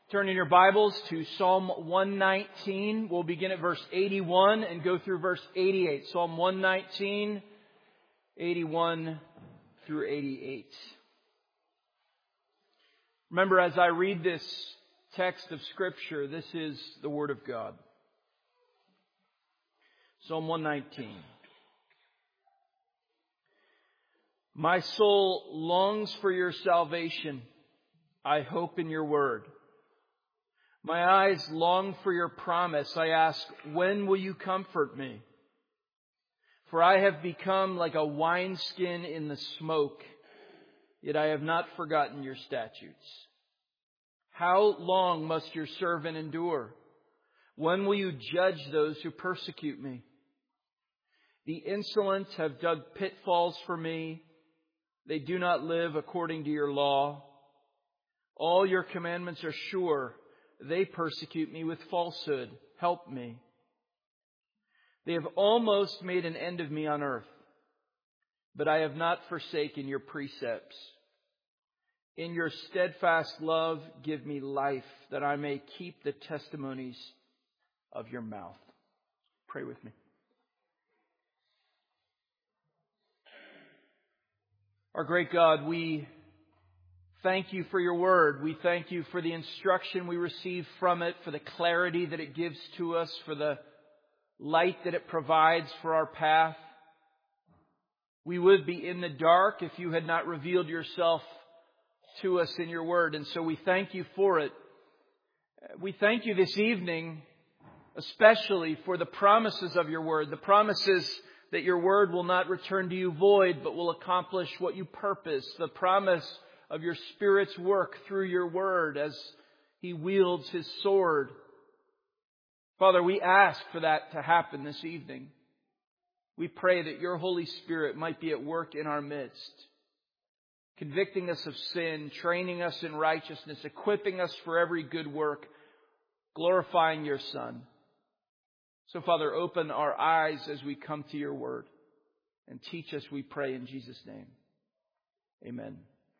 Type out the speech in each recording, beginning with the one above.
Turn in your Bibles to Psalm 119. We'll begin at verse 81 and go through verse 88. Psalm 119, 81 through 88. Remember, as I read this text of Scripture, this is the Word of God. Psalm 119. My soul longs for your salvation. I hope in your word. My eyes long for your promise. I ask, when will you comfort me? For I have become like a wineskin in the smoke, yet I have not forgotten your statutes. How long must your servant endure? When will you judge those who persecute me? The insolent have dug pitfalls for me. They do not live according to your law. All your commandments are sure. They persecute me with falsehood. Help me. They have almost made an end of me on earth, but I have not forsaken your precepts. In your steadfast love, give me life, that I may keep the testimonies of your mouth. Pray with me. Our great God, we thank you for your word. We thank you for the instruction we receive from it, for the clarity that it gives to us, for the light that it provides for our path. We would be in the dark if you had not revealed yourself to us in your word. And so we thank you for it. We thank you this evening, especially for the promises of your word, the promises that your word will not return to you void, but will accomplish what you purpose, the promise of your Spirit's work through your word as He wields His sword. Father, we ask for that to happen this evening. We pray that your Holy Spirit might be at work in our midst, convicting us of sin, training us in righteousness, equipping us for every good work, glorifying your Son. So, Father, open our eyes as we come to your word and teach us, we pray in Jesus' name. Amen.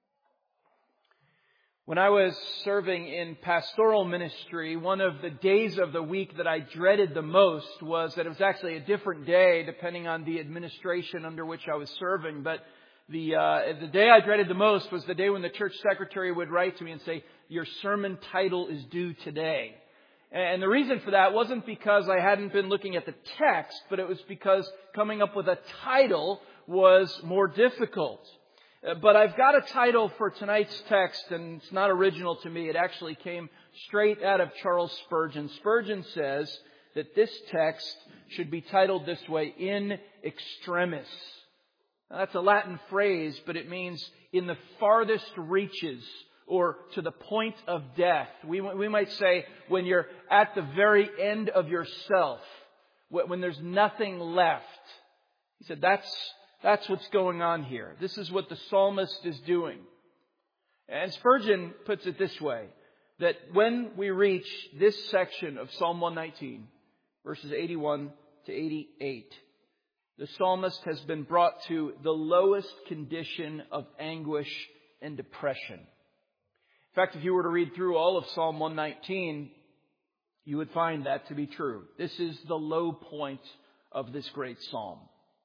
When I was serving in pastoral ministry, one of the days of the week that I dreaded the most was that it was actually a different day depending on the administration under which I was serving. But the day I dreaded the most was the day when the church secretary would write to me and say, your sermon title is due today. And the reason for that wasn't because I hadn't been looking at the text, but it was because coming up with a title was more difficult. But I've got a title for tonight's text, and it's not original to me. It actually came straight out of Charles Spurgeon. Spurgeon says that this text should be titled this way, in extremis. Now, that's a Latin phrase, but it means in the farthest reaches, or to the point of death. We might say when you're at the very end of yourself, when there's nothing left. He said that's what's going on here. This is what the psalmist is doing. And Spurgeon puts it this way, that when we reach this section of Psalm 119, verses 81 to 88, the psalmist has been brought to the lowest condition of anguish and depression. In fact, if you were to read through all of Psalm 119, you would find that to be true. This is the low point of this great psalm.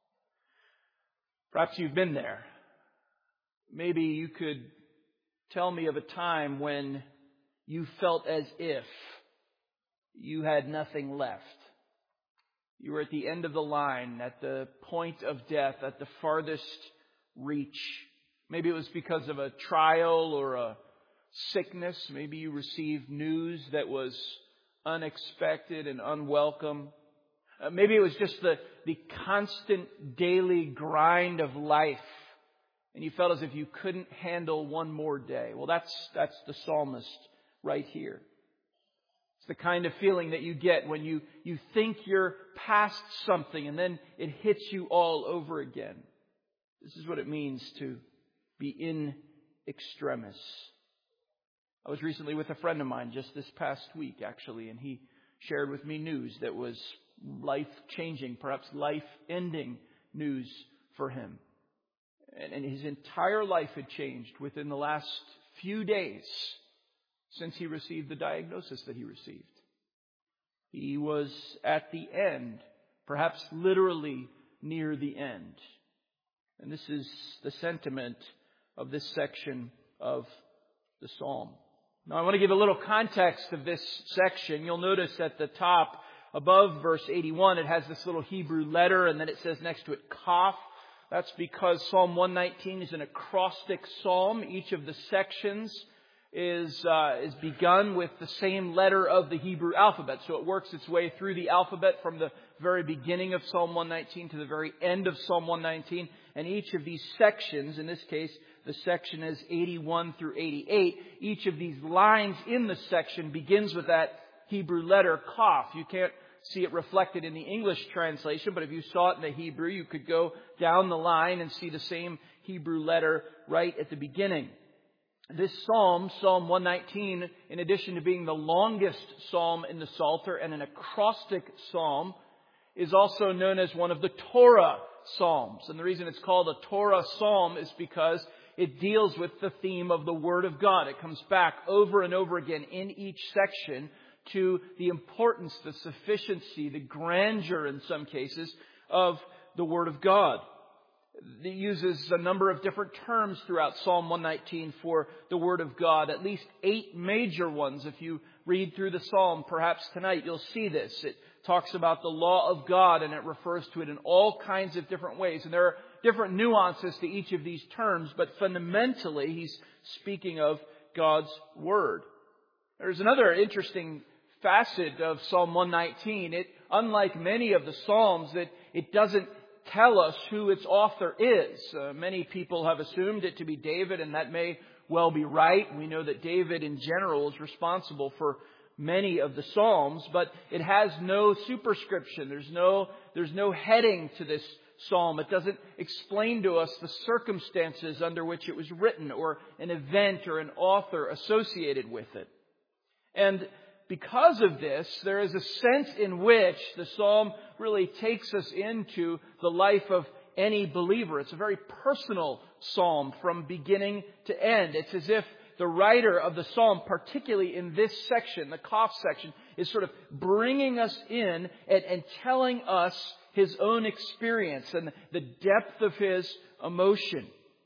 Perhaps you've been there. Maybe you could tell me of a time when you felt as if you had nothing left. You were at the end of the line, at the point of death, at the farthest reach. Maybe it was because of a trial or a sickness. Maybe you received news that was unexpected and unwelcome. Maybe it was just the constant daily grind of life, and you felt as if you couldn't handle one more day. Well, that's the psalmist right here. It's the kind of feeling that you get when you think you're past something and then it hits you all over again. This is what it means to be in extremis. I was recently with a friend of mine just this past week, actually, and he shared with me news that was life-changing, perhaps life-ending news for him. And his entire life had changed within the last few days since he received the diagnosis that he received. He was at the end, perhaps literally near the end. And this is the sentiment of this section of the psalm. Now I want to give a little context of this section. You'll notice at the top, above verse 81, it has this little Hebrew letter, and then it says next to it, Kaf. That's because Psalm 119 is an acrostic psalm. Each of the sections is begun with the same letter of the Hebrew alphabet. So it works its way through the alphabet from the very beginning of Psalm 119 to the very end of Psalm 119. And each of these sections, in this case, the section is 81 through 88. Each of these lines in the section begins with that Hebrew letter, Kaf. You can't see it reflected in the English translation, but if you saw it in the Hebrew, you could go down the line and see the same Hebrew letter right at the beginning. This psalm, Psalm 119, in addition to being the longest psalm in the Psalter and an acrostic psalm, is also known as one of the Torah psalms. And the reason it's called a Torah psalm is because it deals with the theme of the Word of God. It comes back over and over again in each section to the importance, the sufficiency, the grandeur in some cases of the Word of God. It uses a number of different terms throughout Psalm 119 for the Word of God, at least 8 major ones. If you read through the Psalm, perhaps tonight, you'll see this. It talks about the law of God, and it refers to it in all kinds of different ways. And there are different nuances to each of these terms, but fundamentally, he's speaking of God's Word. There's another interesting facet of Psalm 119. Unlike many of the Psalms, it doesn't tell us who its author is. Many people have assumed it to be David, and that may well be right. We know that David in general is responsible for many of the Psalms, but it has no superscription. There's no heading to this psalm. It doesn't explain to us the circumstances under which it was written, or an event or an author associated with it. And because of this, there is a sense in which the psalm really takes us into the life of any believer. It's a very personal psalm from beginning to end. It's as if the writer of the psalm, particularly in this section, the Kaf section, is sort of bringing us in and telling us his own experience and the depth of his emotion.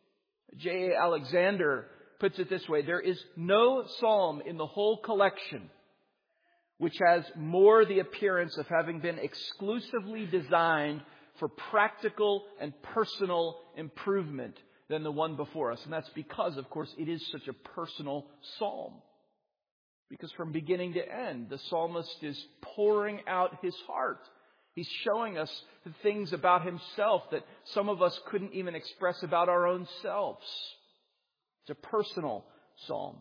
J.A. Alexander puts it this way: there is no psalm in the whole collection which has more the appearance of having been exclusively designed for practical and personal improvement than the one before us. And that's because, of course, it is such a personal psalm. Because from beginning to end, the psalmist is pouring out his heart. He's showing us the things about himself that some of us couldn't even express about our own selves. It's a personal psalm.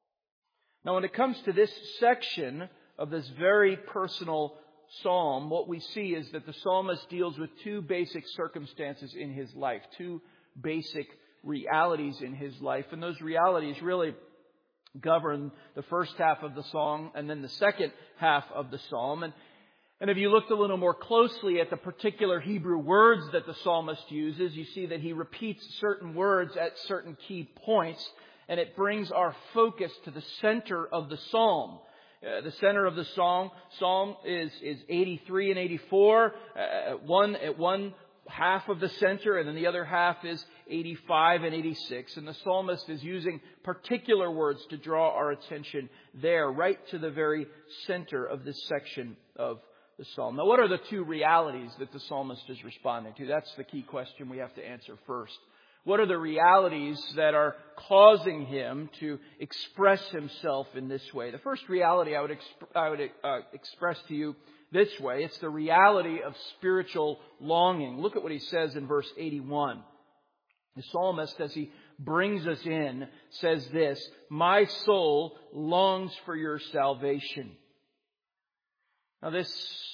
Now, when it comes to this section of this very personal psalm, what we see is that the psalmist deals with 2 basic circumstances in his life, 2 basic realities in his life. And those realities really govern the first half of the song and then the second half of the psalm. And if you looked a little more closely at the particular Hebrew words that the psalmist uses, you see that he repeats certain words at certain key points, and it brings our focus to the center of the psalm. The center of the psalm is 83 and 84, at one half of the center, and then the other half is 85 and 86. And the psalmist is using particular words to draw our attention there, right to the very center of this section of the psalm. Now, what are the 2 realities that the psalmist is responding to? That's the key question we have to answer first. What are the realities that are causing him to express himself in this way? The first reality I would express to you this way. It's the reality of spiritual longing. Look at what he says in verse 81. The psalmist, as he brings us in, says this: "My soul longs for your salvation." Now, this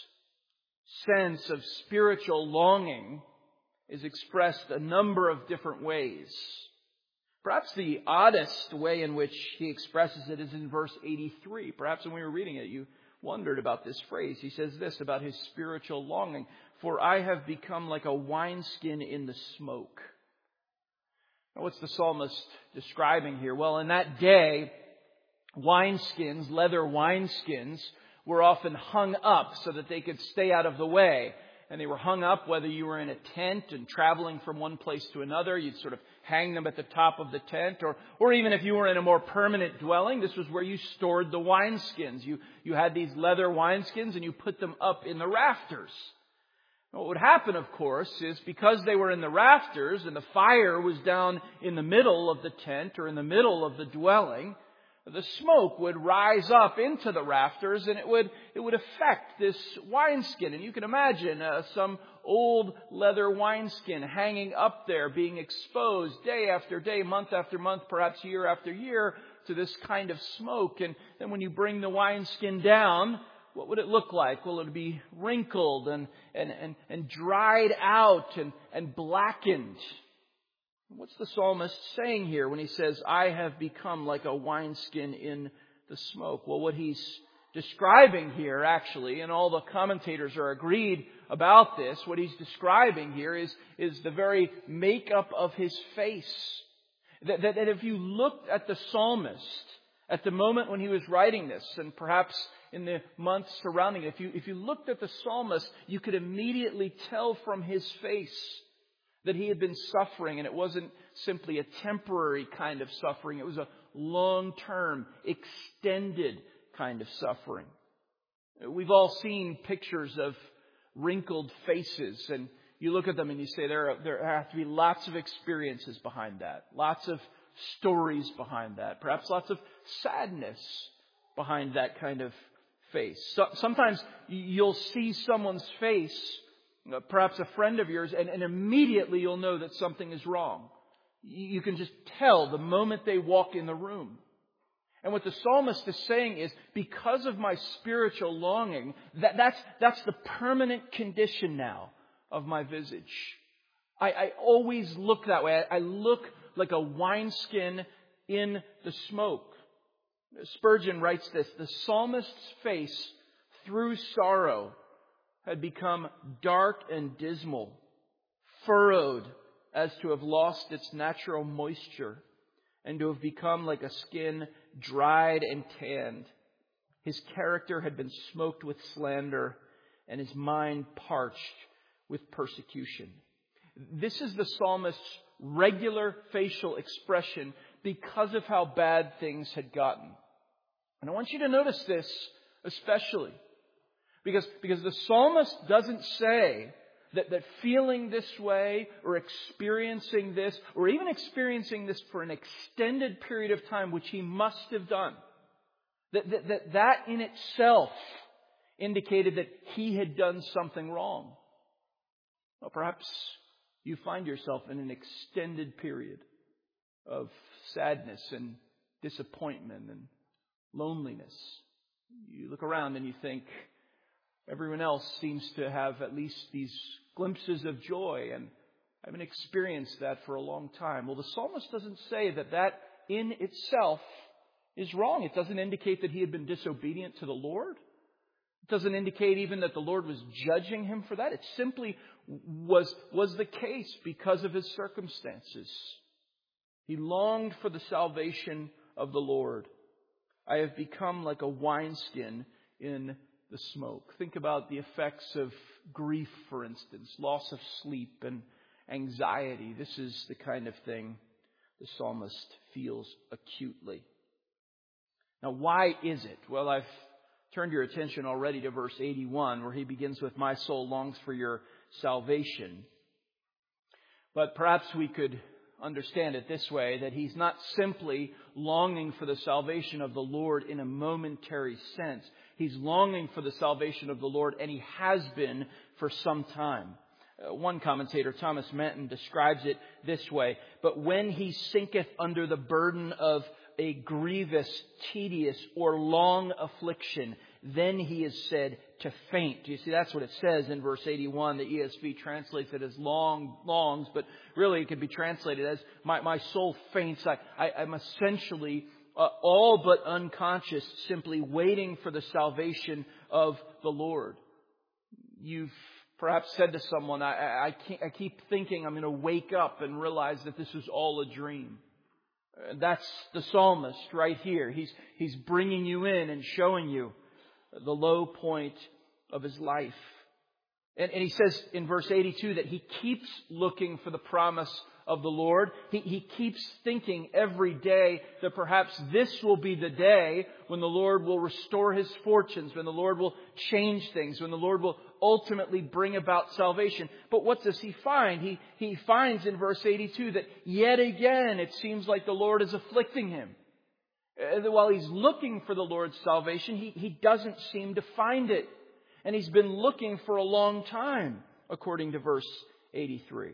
sense of spiritual longing is expressed a number of different ways. Perhaps the oddest way in which he expresses it is in verse 83. Perhaps when we were reading it, you wondered about this phrase. He says this about his spiritual longing: "For I have become like a wineskin in the smoke." Now, what's the psalmist describing here? Well, in that day, wineskins, leather wineskins, were often hung up so that they could stay out of the way. And they were hung up whether you were in a tent and traveling from one place to another. You'd sort of hang them at the top of the tent. Or even if you were in a more permanent dwelling, this was where you stored the wineskins. You had these leather wineskins and you put them up in the rafters. What would happen, of course, is because they were in the rafters and the fire was down in the middle of the tent or in the middle of the dwelling, the smoke would rise up into the rafters and it would affect this wineskin. And you can imagine some old leather wineskin hanging up there, being exposed day after day, month after month, perhaps year after year, to this kind of smoke. And then when you bring the wineskin down, what would it look like? Well, it would be wrinkled and dried out and blackened. What's the psalmist saying here when he says, I have become like a wineskin in the smoke? Well, what he's describing here, actually, and all the commentators are agreed about this, what he's describing here is the very makeup of his face. That if you looked at the psalmist at the moment when he was writing this, and perhaps in the months surrounding it, if you looked at the psalmist, you could immediately tell from his face that he had been suffering, and it wasn't simply a temporary kind of suffering. It was a long-term, extended kind of suffering. We've all seen pictures of wrinkled faces, and you look at them and you say there have to be lots of experiences behind that, lots of stories behind that, perhaps lots of sadness behind that kind of face. So, sometimes you'll see someone's face, perhaps a friend of yours, and immediately you'll know that something is wrong. You can just tell the moment they walk in the room. And what the psalmist is saying is, because of my spiritual longing, that's the permanent condition now of my visage. I always look that way. I look like a wineskin in the smoke. Spurgeon writes this: the psalmist's face through sorrow had become dark and dismal, furrowed as to have lost its natural moisture, and to have become like a skin dried and tanned. His character had been smoked with slander, and his mind parched with persecution. This is the psalmist's regular facial expression because of how bad things had gotten. And I want you to notice this especially. Because the psalmist doesn't say that feeling this way or experiencing this or even experiencing this for an extended period of time, which he must have done, that in itself indicated that he had done something wrong. Well, perhaps you find yourself in an extended period of sadness and disappointment and loneliness. You look around and you think, everyone else seems to have at least these glimpses of joy, and I haven't experienced that for a long time. Well, the psalmist doesn't say that in itself is wrong. It doesn't indicate that he had been disobedient to the Lord. It doesn't indicate even that the Lord was judging him for that. It simply was the case because of his circumstances. He longed for the salvation of the Lord. I have become like a wineskin in the smoke. Think about the effects of grief, for instance, loss of sleep and anxiety. This is the kind of thing the psalmist feels acutely. Now, why is it? Well, I've turned your attention already to verse 81, where he begins with, my soul longs for your salvation. But perhaps we could understand it this way, that he's not simply longing for the salvation of the Lord in a momentary sense. He's longing for the salvation of the Lord, and he has been for some time. One commentator, Thomas Menton, describes it this way: but when he sinketh under the burden of a grievous, tedious, or long affliction, then he is said to faint. You see, that's what it says in verse 81. The ESV translates it as longs, but really it could be translated as my soul faints. I'm essentially all but unconscious, simply waiting for the salvation of the Lord. You've perhaps said to someone, I keep thinking I'm going to wake up and realize that this is all a dream. That's the psalmist right here. He's bringing you in and showing you the low point of his life. And he says in verse 82 that he keeps looking for the promise of the Lord. He keeps thinking every day that perhaps this will be the day when the Lord will restore his fortunes, when the Lord will change things, when the Lord will ultimately bring about salvation. But what does he find? He finds in verse 82 that yet again it seems like the Lord is afflicting him. While he's looking for the Lord's salvation, he doesn't seem to find it. And he's been looking for a long time, according to verse 83.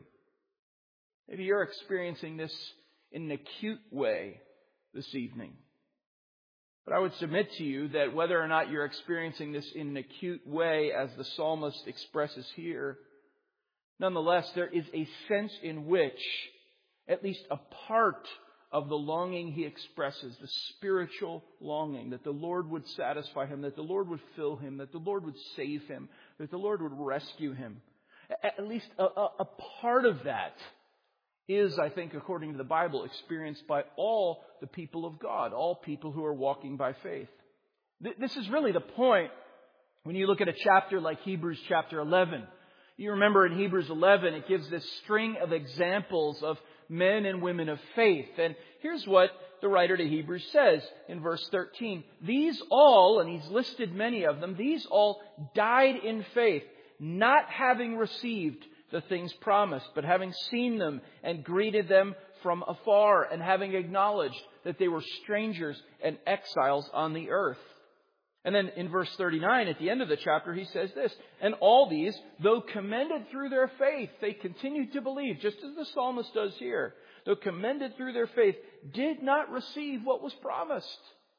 Maybe you're experiencing this in an acute way this evening. But I would submit to you that whether or not you're experiencing this in an acute way, as the psalmist expresses here, nonetheless, there is a sense in which at least a part of the longing he expresses, the spiritual longing, that the Lord would satisfy him, that the Lord would fill him, that the Lord would save him, that the Lord would rescue him. At least a part of that is, I think, according to the Bible, experienced by all the people of God, all people who are walking by faith. This is really the point when you look at a chapter like Hebrews chapter 11. You remember in Hebrews 11, it gives this string of examples of men and women of faith. And here's what the writer to Hebrews says in verse 13. These all, and he's listed many of them, these all died in faith, not having received the things promised, but having seen them and greeted them from afar, and having acknowledged that they were strangers and exiles on the earth. And then in verse 39, at the end of the chapter, he says this, and all these, though commended through their faith, they continued to believe, just as the psalmist does here, though commended through their faith, did not receive what was promised.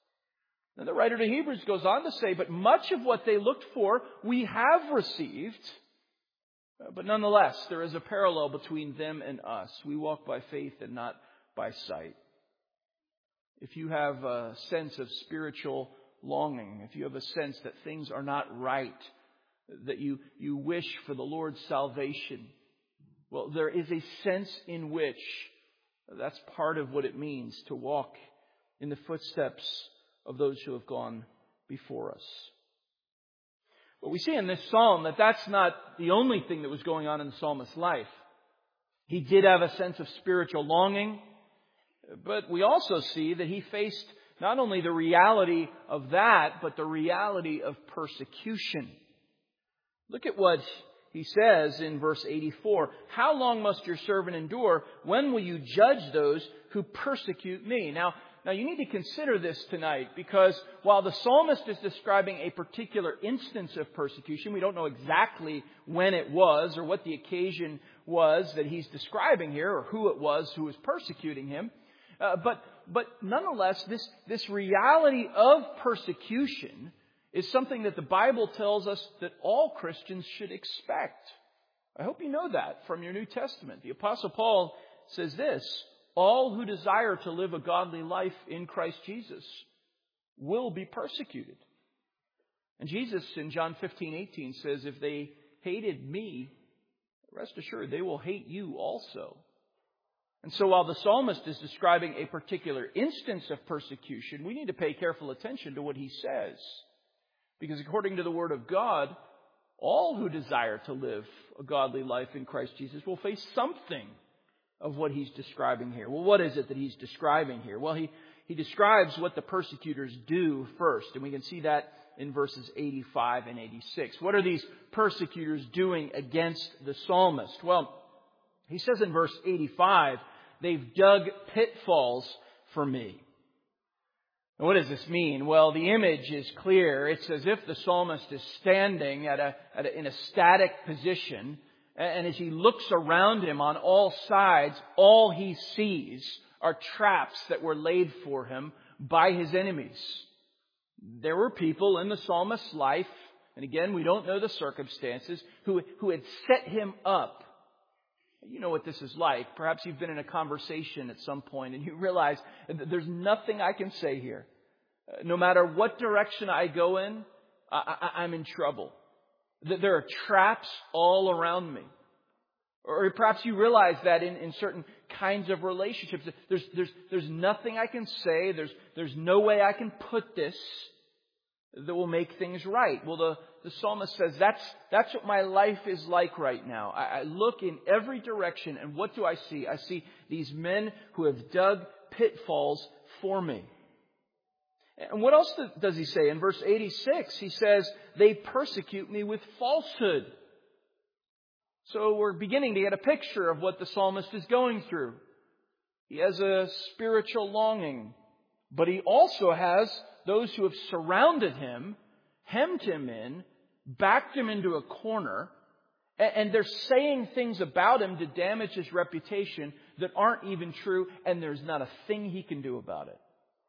And the writer to Hebrews goes on to say, but much of what they looked for, we have received. But nonetheless, there is a parallel between them and us. We walk by faith and not by sight. If you have a sense of spiritual longing, if you have a sense that things are not right, that you wish for the Lord's salvation, well, there is a sense in which that's part of what it means to walk in the footsteps of those who have gone before us. But we see in this psalm that that's not the only thing that was going on in the psalmist's life. He did have a sense of spiritual longing, but we also see that he faced not only the reality of that, but the reality of persecution. Look at what he says in verse 84. How long must your servant endure? When will you judge those who persecute me? Now you need to consider this tonight, because while the psalmist is describing a particular instance of persecution, we don't know exactly when it was or what the occasion was that he's describing here, or who it was who was persecuting him. But nonetheless, this reality of persecution is something that the Bible tells us that all Christians should expect. I hope you know that from your New Testament. The Apostle Paul says this, all who desire to live a godly life in Christ Jesus will be persecuted. And Jesus in John 15:18 says, if they hated me, rest assured they will hate you also. And so while the psalmist is describing a particular instance of persecution, we need to pay careful attention to what he says. Because according to the Word of God, all who desire to live a godly life in Christ Jesus will face something of what he's describing here. Well, what is it that he's describing here? Well, he describes what the persecutors do first, and we can see that in verses 85 and 86. What are these persecutors doing against the psalmist? Well, he says in verse 85, they've dug pitfalls for me. And what does this mean? Well, the image is clear. It's as if the psalmist is standing in a static position, and as he looks around him on all sides, all he sees are traps that were laid for him by his enemies. There were people in the psalmist's life, and again, we don't know the circumstances, who had set him up. You know what this is like. Perhaps you've been in a conversation at some point and you realize that there's nothing I can say here. No matter what direction I go in, I'm in trouble. There are traps all around me. Or perhaps you realize that in certain kinds of relationships, there's nothing I can say, there's no way I can put this that will make things right. Well, the psalmist says, that's what my life is like right now. I look in every direction, and what do I see? I see these men who have dug pitfalls for me. And what else does he say? In verse 86, he says, they persecute me with falsehood. So we're beginning to get a picture of what the psalmist is going through. He has a spiritual longing, but he also has those who have surrounded him, hemmed him in, backed him into a corner, and they're saying things about him to damage his reputation that aren't even true, and there's not a thing he can do about it.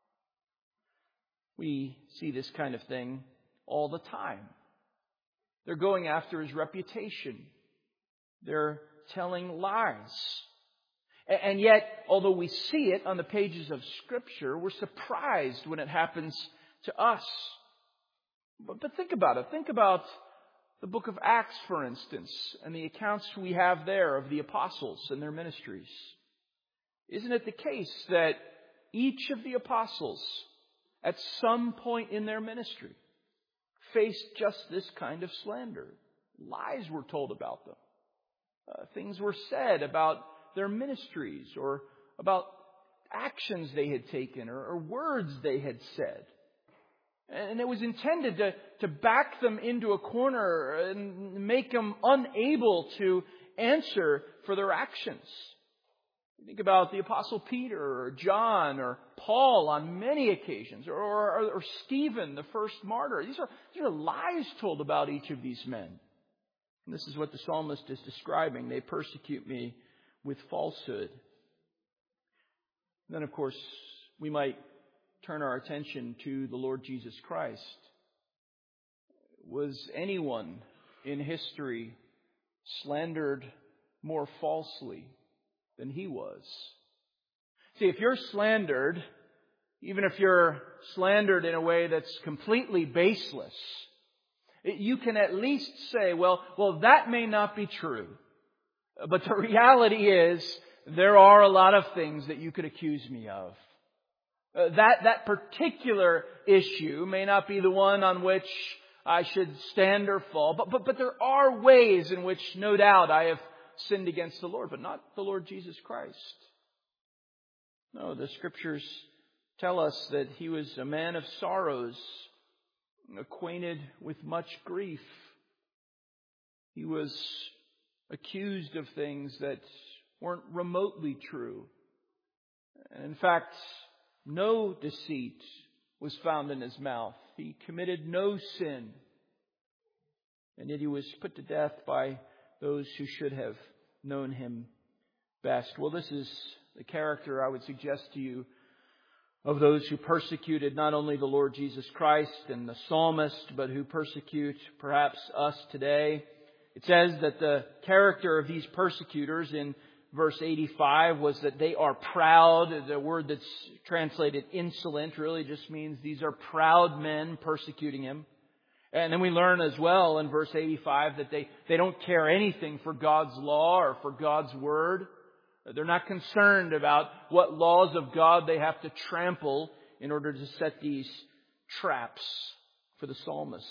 We see this kind of thing all the time. They're going after his reputation. They're telling lies. And yet, although we see it on the pages of Scripture, we're surprised when it happens to us. But think about it. Think about the book of Acts, for instance, and the accounts we have there of the apostles and their ministries. Isn't it the case that each of the apostles, at some point in their ministry, faced just this kind of slander? Lies were told about them. Things were said about their ministries or about actions they had taken or words they had said. And it was intended to back them into a corner and make them unable to answer for their actions. Think about the Apostle Peter or John or Paul on many occasions, or Stephen, the first martyr. These are lies told about each of these men. And this is what the psalmist is describing. They persecute me with falsehood. Then, of course, we might turn our attention to the Lord Jesus Christ. Was anyone in history slandered more falsely than he was? See, if you're slandered, even if you're slandered in a way that's completely baseless, you can at least say, well, that may not be true. But the reality is, there are a lot of things that you could accuse me of. That particular issue may not be the one on which I should stand or fall. But there are ways in which, no doubt, I have sinned against the Lord, but not the Lord Jesus Christ. No, the Scriptures tell us that He was a man of sorrows, acquainted with much grief. He was accused of things that weren't remotely true. And in fact, no deceit was found in His mouth. He committed no sin. And yet He was put to death by those who should have known Him best. Well, this is the character, I would suggest to you, of those who persecuted not only the Lord Jesus Christ and the psalmist, but who persecute perhaps us today. It says that the character of these persecutors in verse 85 was that they are proud. The word that's translated insolent really just means these are proud men persecuting him. And then we learn as well in verse 85 that they don't care anything for God's law or for God's word. They're not concerned about what laws of God they have to trample in order to set these traps for the psalmist.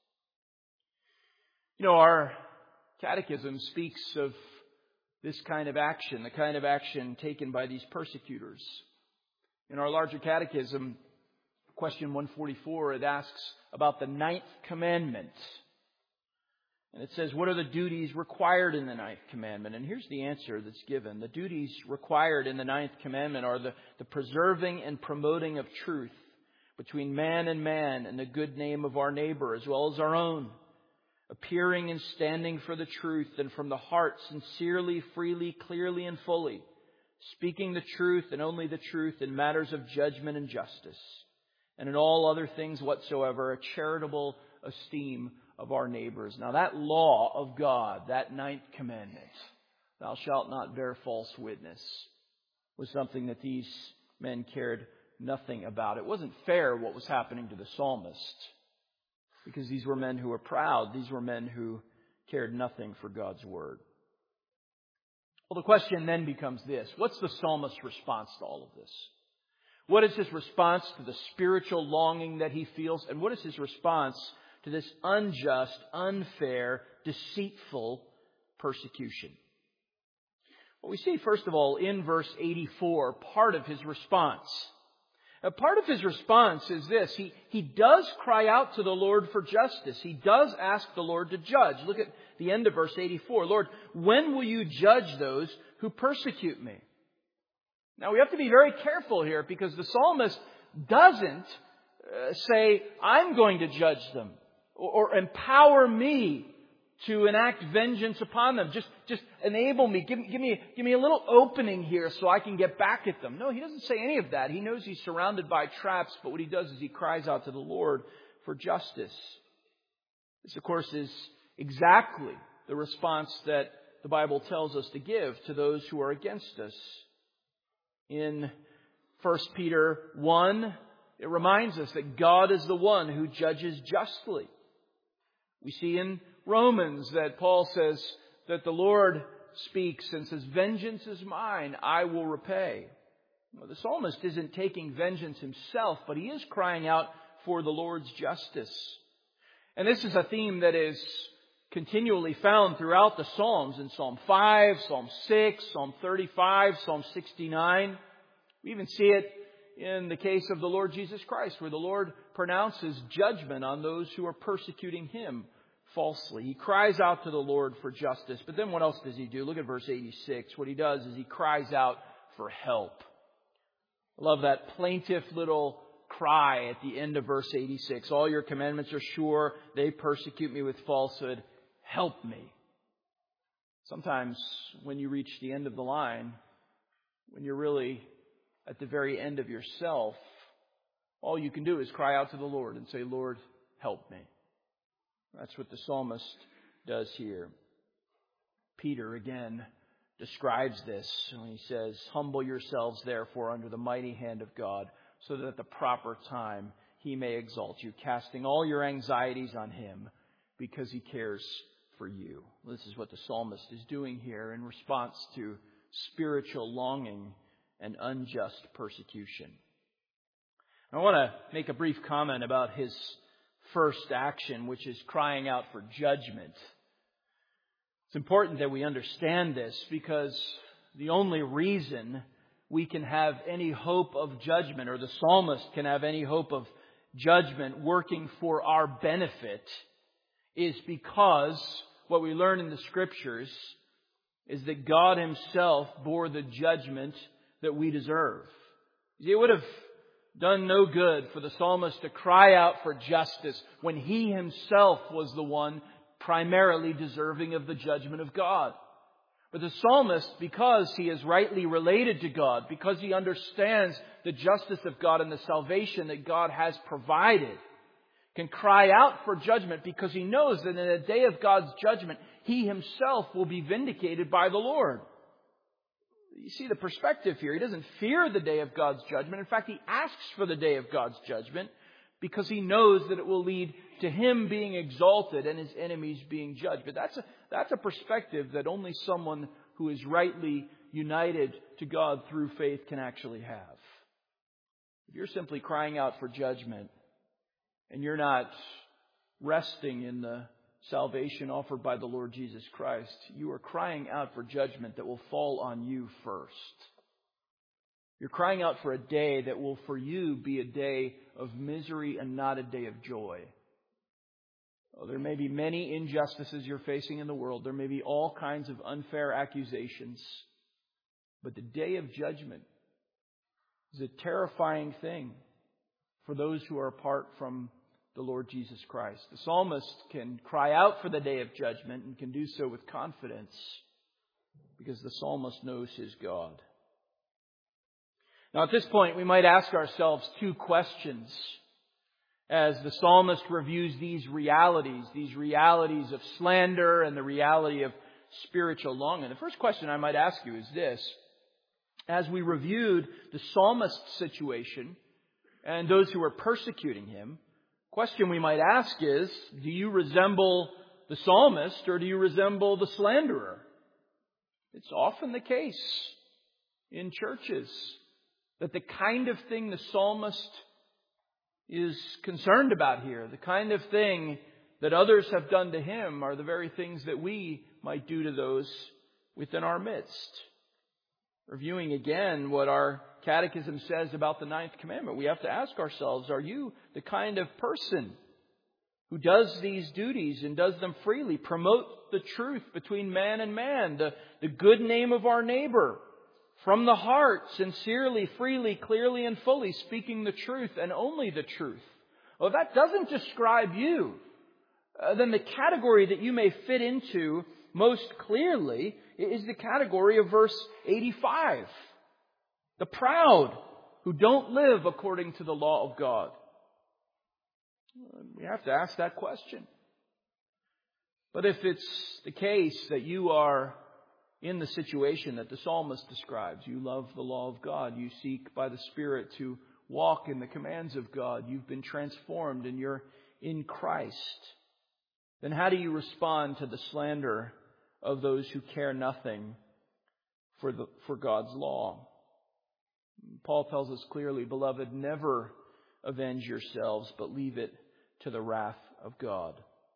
You know, our catechism speaks of this kind of action, the kind of action taken by these persecutors. In our larger catechism, question 144, it asks about the 9th commandment. And it says, what are the duties required in the 9th commandment? And here's the answer that's given. The duties required in the 9th commandment are the preserving and promoting of truth between man and the good name of our neighbor as well as our own. Appearing and standing for the truth and from the heart, sincerely, freely, clearly, and fully. Speaking the truth and only the truth in matters of judgment and justice. And in all other things whatsoever, a charitable esteem of our neighbors. Now that law of God, that 9th commandment, thou shalt not bear false witness, was something that these men cared nothing about. It wasn't fair what was happening to the psalmist, because these were men who were proud. These were men who cared nothing for God's word. Well, the question then becomes this. What's the psalmist's response to all of this? What is his response to the spiritual longing that he feels? And what is his response to this unjust, unfair, deceitful persecution? Well, we see, first of all, in verse 84, part of his response. A part of his response is this. He does cry out to the Lord for justice. He does ask the Lord to judge. Look at the end of verse 84. Lord, when will you judge those who persecute me? Now, we have to be very careful here because the psalmist doesn't say, I'm going to judge them or empower me to enact vengeance upon them. Just enable me. Give me a little opening here so I can get back at them. No, he doesn't say any of that. He knows he's surrounded by traps, but what he does is he cries out to the Lord for justice. This, of course, is exactly the response that the Bible tells us to give to those who are against us. In 1 Peter 1, it reminds us that God is the one who judges justly. We see in Romans that Paul says that the Lord speaks and says, vengeance is mine, I will repay. Well, the psalmist isn't taking vengeance himself, but he is crying out for the Lord's justice. And this is a theme that is continually found throughout the Psalms, in Psalm 5, Psalm 6, Psalm 35, Psalm 69. We even see it in the case of the Lord Jesus Christ, where the Lord pronounces judgment on those who are persecuting Him falsely. He cries out to the Lord for justice. But then what else does He do? Look at verse 86. What He does is He cries out for help. I love that plaintive little cry at the end of verse 86. All your commandments are sure. They persecute me with falsehood. Help me. Sometimes when you reach the end of the line, when you're really at the very end of yourself, all you can do is cry out to the Lord and say, Lord, help me. That's what the psalmist does here. Peter again describes this when he says, humble yourselves therefore under the mighty hand of God, so that at the proper time He may exalt you, casting all your anxieties on Him because He cares for you. This is what the psalmist is doing here in response to spiritual longing and unjust persecution. I want to make a brief comment about his first action, which is crying out for judgment. It's important that we understand this because the only reason we can have any hope of judgment, or the psalmist can have any hope of judgment working for our benefit, is because what we learn in the Scriptures is that God Himself bore the judgment that we deserve. It would have done no good for the psalmist to cry out for justice when he himself was the one primarily deserving of the judgment of God. But the psalmist, because he is rightly related to God, because he understands the justice of God and the salvation that God has provided, can cry out for judgment because he knows that in the day of God's judgment, he himself will be vindicated by the Lord. You see the perspective here. He doesn't fear the day of God's judgment. In fact, he asks for the day of God's judgment because he knows that it will lead to him being exalted and his enemies being judged. But that's a perspective that only someone who is rightly united to God through faith can actually have. If you're simply crying out for judgment and you're not resting in the salvation offered by the Lord Jesus Christ, you are crying out for judgment that will fall on you first. You're crying out for a day that will for you be a day of misery and not a day of joy. There may be many injustices you're facing in the world. There may be all kinds of unfair accusations. But the day of judgment is a terrifying thing for those who are apart from the Lord Jesus Christ. The psalmist can cry out for the day of judgment and can do so with confidence because the psalmist knows his God. Now at this point, we might ask ourselves two questions as the psalmist reviews these realities of slander and the reality of spiritual longing. The first question I might ask you is this. As we reviewed the psalmist's situation and those who were persecuting him, question we might ask is, do you resemble the psalmist or do you resemble the slanderer? It's often the case in churches that the kind of thing the psalmist is concerned about here, the kind of thing that others have done to him, are the very things that we might do to those within our midst. Reviewing again what our catechism says about the 9th commandment, we have to ask ourselves, are you the kind of person who does these duties and does them freely, promote the truth between man and man, the good name of our neighbor, from the heart, sincerely, freely, clearly, and fully, speaking the truth and only the truth? Well, if that doesn't describe you, then the category that you may fit into most clearly is the category of verse 85. The proud who don't live according to the law of God. We have to ask that question. But if it's the case that you are in the situation that the psalmist describes, you love the law of God, you seek by the Spirit to walk in the commands of God, you've been transformed and you're in Christ, then how do you respond to the slander of those who care nothing for God's law? Paul tells us clearly, beloved, never avenge yourselves, but leave it to the wrath of God.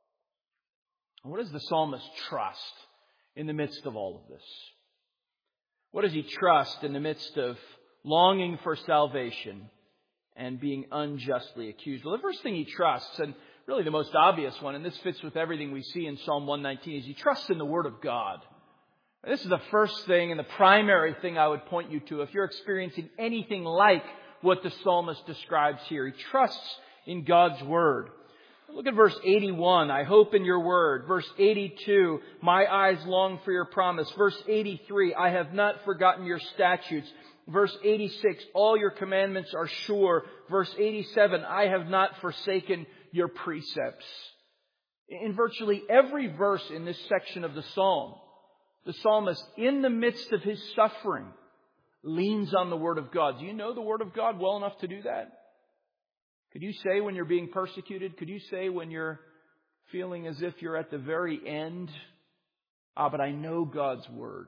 What does the psalmist trust in the midst of all of this? What does he trust in the midst of longing for salvation and being unjustly accused? Well, the first thing he trusts, and really the most obvious one, and this fits with everything we see in Psalm 119, is he trusts in the Word of God. This is the first thing and the primary thing I would point you to if you're experiencing anything like what the psalmist describes here. He trusts in God's Word. Look at verse 81, I hope in your word. Verse 82, my eyes long for your promise. Verse 83, I have not forgotten your statutes. Verse 86, all your commandments are sure. Verse 87, I have not forsaken your precepts. In virtually every verse in this section of the psalm, the psalmist, in the midst of his suffering, leans on the Word of God. Do you know the Word of God well enough to do that? Could you say when you're being persecuted? Could you say when you're feeling as if you're at the very end? But I know God's Word.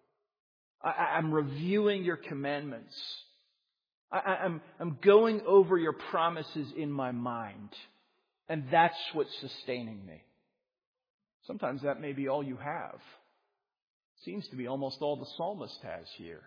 I'm reviewing your commandments. I'm going over your promises in my mind. And that's what's sustaining me. Sometimes that may be all you have. Seems to be almost all the psalmist has here.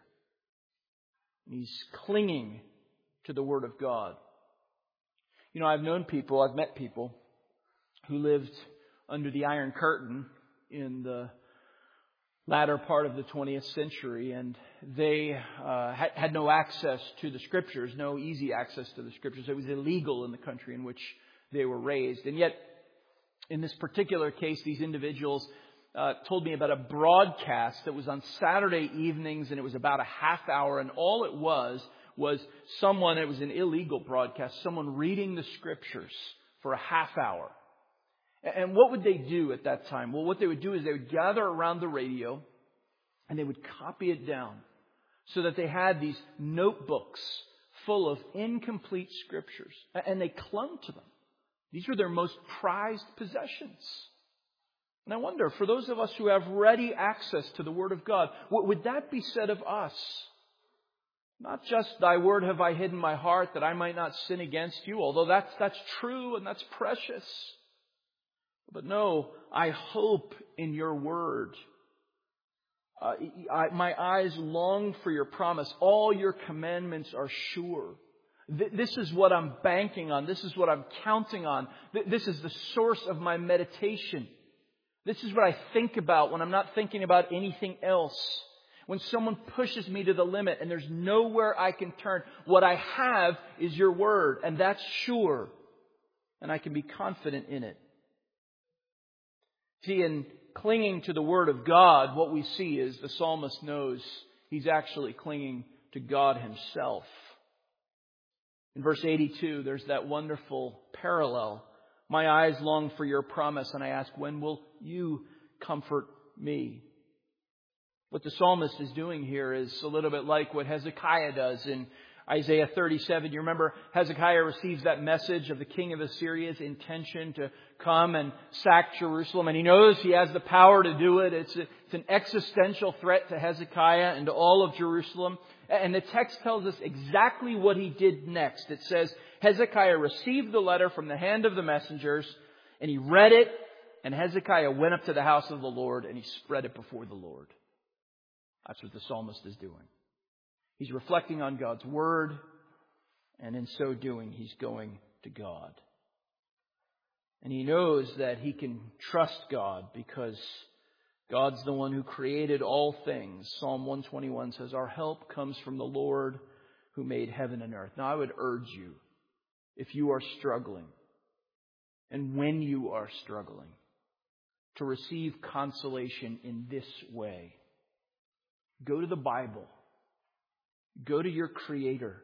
And he's clinging to the Word of God. You know, I've met people who lived under the Iron Curtain in the latter part of the 20th century, and they had no access to the Scriptures, no easy access to the Scriptures. It was illegal in the country in which they were raised. And yet, in this particular case, these individuals told me about a broadcast that was on Saturday evenings, and it was about a half hour, and all it was someone, it was an illegal broadcast, someone reading the Scriptures for a half hour. And what would they do at that time? Well, what they would do is they would gather around the radio and they would copy it down so that they had these notebooks full of incomplete Scriptures. And they clung to them. These were their most prized possessions. And I wonder, for those of us who have ready access to the Word of God, would that be said of us? Not just, thy word have I hid in my heart that I might not sin against you, although that's true and that's precious. But no, I hope in your word. My eyes long for your promise. All your commandments are sure. This is what I'm banking on. This is what I'm counting on. This is the source of my meditation. This is what I think about when I'm not thinking about anything else. When someone pushes me to the limit and there's nowhere I can turn, what I have is your word, and that's sure. And I can be confident in it. See, in clinging to the Word of God, what we see is the psalmist knows he's actually clinging to God Himself. In verse 82, there's that wonderful parallel. My eyes long for your promise, and I ask, when will you comfort me? What the psalmist is doing here is a little bit like what Hezekiah does in Isaiah 37. You remember Hezekiah receives that message of the king of Assyria's intention to come and sack Jerusalem. And he knows he has the power to do it. It's an existential threat to Hezekiah and to all of Jerusalem. And the text tells us exactly what he did next. It says, Hezekiah received the letter from the hand of the messengers, and he read it, and Hezekiah went up to the house of the Lord, and he spread it before the Lord. That's what the psalmist is doing. He's reflecting on God's word, and in so doing, he's going to God. And he knows that he can trust God because God's the one who created all things. Psalm 121 says, our help comes from the Lord who made heaven and earth. Now, I would urge you, if you are struggling, and when you are struggling, to receive consolation in this way. Go to the Bible. Go to your Creator.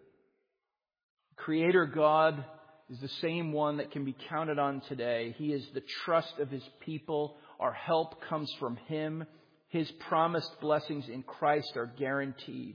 Creator God is the same one that can be counted on today. He is the trust of His people. Our help comes from Him. His promised blessings in Christ are guaranteed.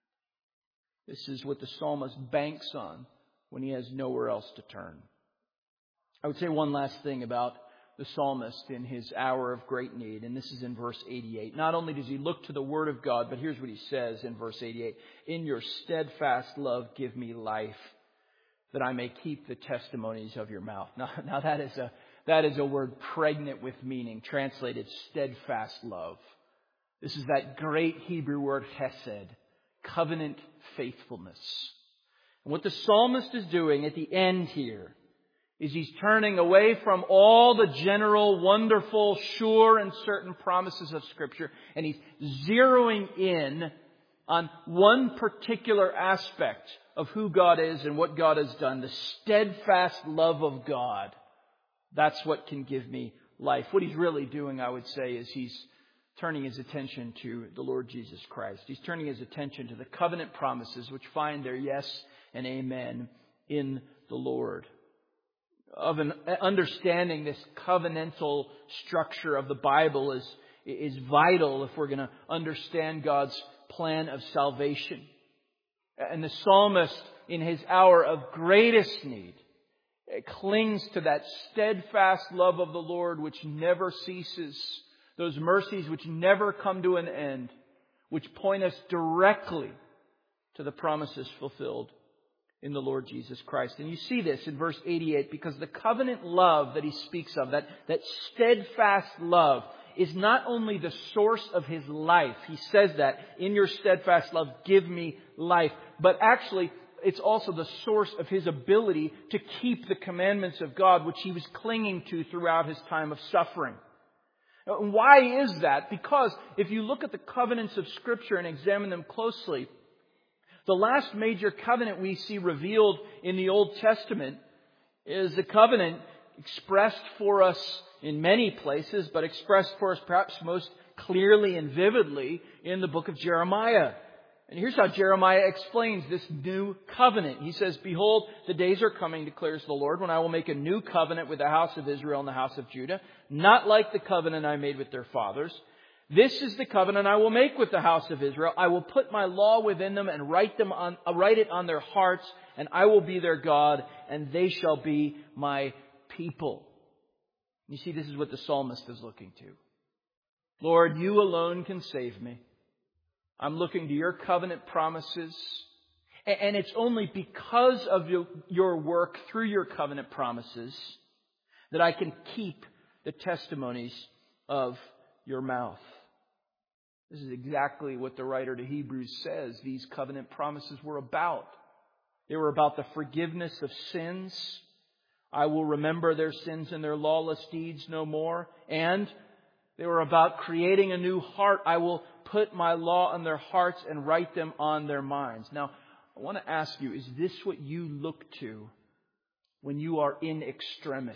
This is what the psalmist banks on when he has nowhere else to turn. I would say one last thing about the psalmist in his hour of great need, and this is in verse 88. Not only does he look to the Word of God, but here's what he says in verse 88. In your steadfast love, give me life, that I may keep the testimonies of your mouth. Now that is a word pregnant with meaning, translated steadfast love. This is that great Hebrew word hesed, covenant faithfulness. And what the psalmist is doing at the end here is he's turning away from all the general, wonderful, sure, and certain promises of Scripture, and he's zeroing in on one particular aspect of who God is and what God has done, the steadfast love of God. That's what can give me life. What he's really doing, I would say, is he's turning his attention to the Lord Jesus Christ. He's turning his attention to the covenant promises which find their yes and amen in the Lord. Of an understanding this covenantal structure of the Bible is vital if we're going to understand God's plan of salvation. And the psalmist, in his hour of greatest need, clings to that steadfast love of the Lord which never ceases, those mercies which never come to an end, which point us directly to the promises fulfilled in the Lord Jesus Christ. And you see this in verse 88, because the covenant love that he speaks of, that steadfast love, is not only the source of his life. He says that, in your steadfast love, give me life. But actually, it's also the source of his ability to keep the commandments of God, which he was clinging to throughout his time of suffering. Why is that? Because if you look at the covenants of Scripture and examine them closely, the last major covenant we see revealed in the Old Testament is the covenant expressed for us in many places, but expressed for us perhaps most clearly and vividly in the book of Jeremiah. And here's how Jeremiah explains this new covenant. He says, behold, the days are coming, declares the Lord, when I will make a new covenant with the house of Israel and the house of Judah, not like the covenant I made with their fathers. This is the covenant I will make with the house of Israel. I will put my law within them and write it on their hearts, and I will be their God, and they shall be my people. You see, this is what the psalmist is looking to. Lord, you alone can save me. I'm looking to your covenant promises. And it's only because of your work through your covenant promises that I can keep the testimonies of your mouth. This is exactly what the writer to Hebrews says these covenant promises were about. They were about the forgiveness of sins. I will remember their sins and their lawless deeds no more. And they were about creating a new heart. I will put my law on their hearts and write them on their minds. Now, I want to ask you, is this what you look to when you are in extremis?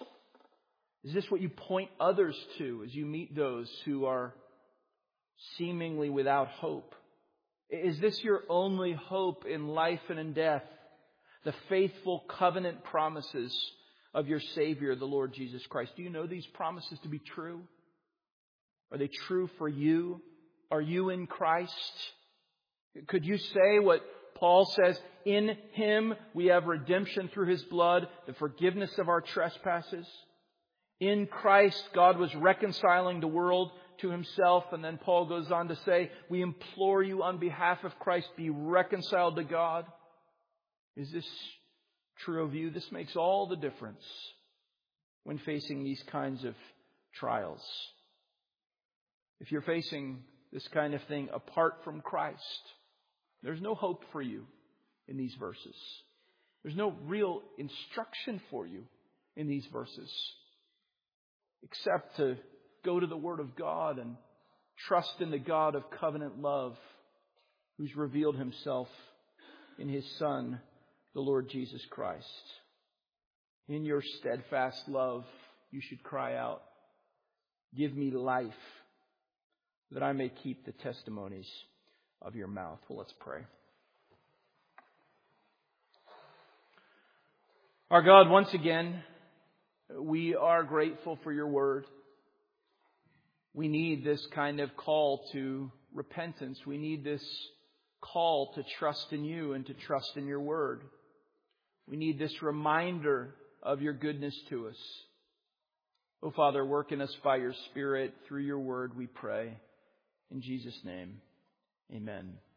Is this what you point others to as you meet those who are seemingly without hope? Is this your only hope in life and in death? The faithful covenant promises of your Savior, the Lord Jesus Christ. Do you know these promises to be true? Are they true for you? Are you in Christ? Could you say what Paul says? in Him we have redemption through His blood, the forgiveness of our trespasses. In Christ, God was reconciling the world to Himself. And then Paul goes on to say, we implore you on behalf of Christ, be reconciled to God. Is this true of you? This makes all the difference when facing these kinds of trials. If you're facing this kind of thing apart from Christ, there's no hope for you in these verses. There's no real instruction for you in these verses, except to go to the Word of God and trust in the God of covenant love, who's revealed Himself in His Son, the Lord Jesus Christ. In your steadfast love, you should cry out, give me life, that I may keep the testimonies of your mouth. Well, let's pray. Our God, once again, we are grateful for your word. We need this kind of call to repentance. We need this call to trust in you and to trust in your word. We need this reminder of your goodness to us. Oh, Father, work in us by your Spirit through your word, we pray. In Jesus' name, amen.